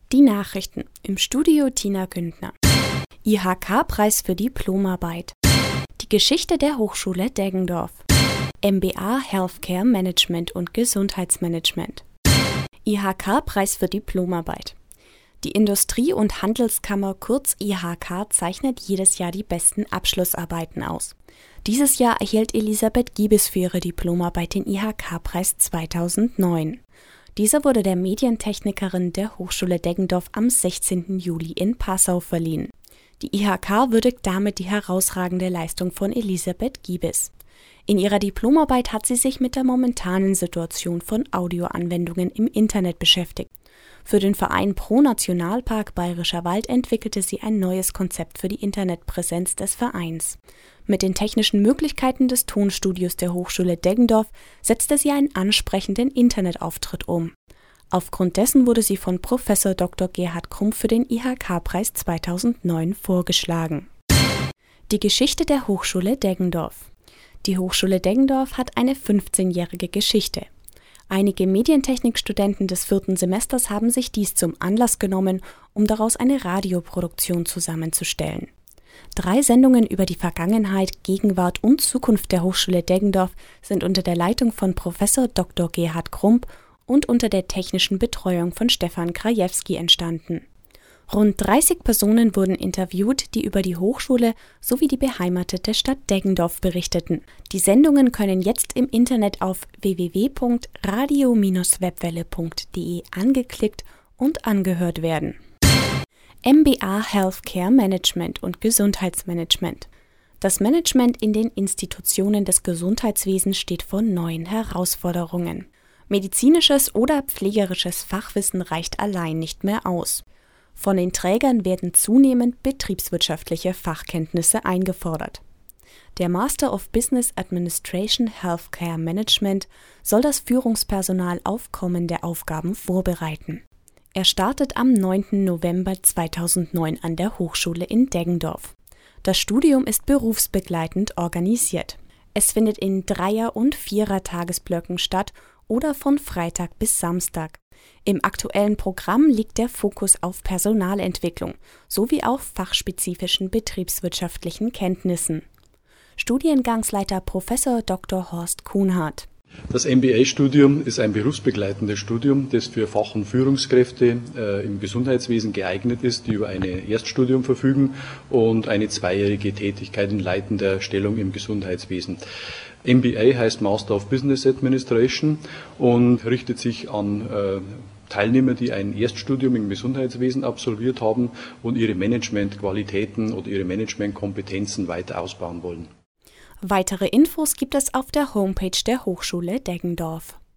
Die Nachrichten. Im Studio Tina Güntner. IHK-Preis für Diplomarbeit. Die Geschichte der Hochschule Deggendorf. MBA Healthcare Management und Gesundheitsmanagement. IHK-Preis für Diplomarbeit. Die Industrie- und Handelskammer kurz IHK zeichnet jedes Jahr die besten Abschlussarbeiten aus. Dieses Jahr erhielt Elisabeth Giebes für ihre Diplomarbeit den IHK-Preis 2009. Dieser wurde der Medientechnikerin der Hochschule Deggendorf am 16. Juli in Passau verliehen. Die IHK würdigt damit die herausragende Leistung von Elisabeth Giebes. In ihrer Diplomarbeit hat sie sich mit der momentanen Situation von Audioanwendungen im Internet beschäftigt. Für den Verein Pro Nationalpark Bayerischer Wald entwickelte sie ein neues Konzept für die Internetpräsenz des Vereins. Mit den technischen Möglichkeiten des Tonstudios der Hochschule Deggendorf setzte sie einen ansprechenden Internetauftritt um. Aufgrund dessen wurde sie von Prof. Dr. Gerhard Krump für den IHK-Preis 2009 vorgeschlagen. Die Geschichte der Hochschule Deggendorf. Die Hochschule Deggendorf hat eine 15-jährige Geschichte. Einige Medientechnikstudenten des 4. Semesters haben sich dies zum Anlass genommen, um daraus eine Radioproduktion zusammenzustellen. 3 Sendungen über die Vergangenheit, Gegenwart und Zukunft der Hochschule Deggendorf sind unter der Leitung von Prof. Dr. Gerhard Krump und unter der technischen Betreuung von Stefan Krajewski entstanden. Rund 30 Personen wurden interviewt, die über die Hochschule sowie die beheimatete Stadt Deggendorf berichteten. Die Sendungen können jetzt im Internet auf www.radio-webwelle.de angeklickt und angehört werden. MBA Healthcare Management und Gesundheitsmanagement. Das Management in den Institutionen des Gesundheitswesens steht vor neuen Herausforderungen. Medizinisches oder pflegerisches Fachwissen reicht allein nicht mehr aus. Von den Trägern werden zunehmend betriebswirtschaftliche Fachkenntnisse eingefordert. Der Master of Business Administration Healthcare Management soll das Führungspersonal auf kommende Aufgaben vorbereiten. Er startet am 9. November 2009 an der Hochschule in Deggendorf. Das Studium ist berufsbegleitend organisiert. Es findet in 3er- und 4er-Tagesblöcken statt oder von Freitag bis Samstag. Im aktuellen Programm liegt der Fokus auf Personalentwicklung sowie auf fachspezifischen betriebswirtschaftlichen Kenntnissen. Studiengangsleiter Prof. Dr. Horst Kuhnhardt. Das MBA-Studium ist ein berufsbegleitendes Studium, das für Fach- und Führungskräfte im Gesundheitswesen geeignet ist, die über ein Erststudium verfügen und eine 2-jährige Tätigkeit in leitender Stellung im Gesundheitswesen. MBA heißt Master of Business Administration und richtet sich an Teilnehmer, die ein Erststudium im Gesundheitswesen absolviert haben und ihre Managementqualitäten oder ihre Managementkompetenzen weiter ausbauen wollen. Weitere Infos gibt es auf der Homepage der Hochschule Deggendorf.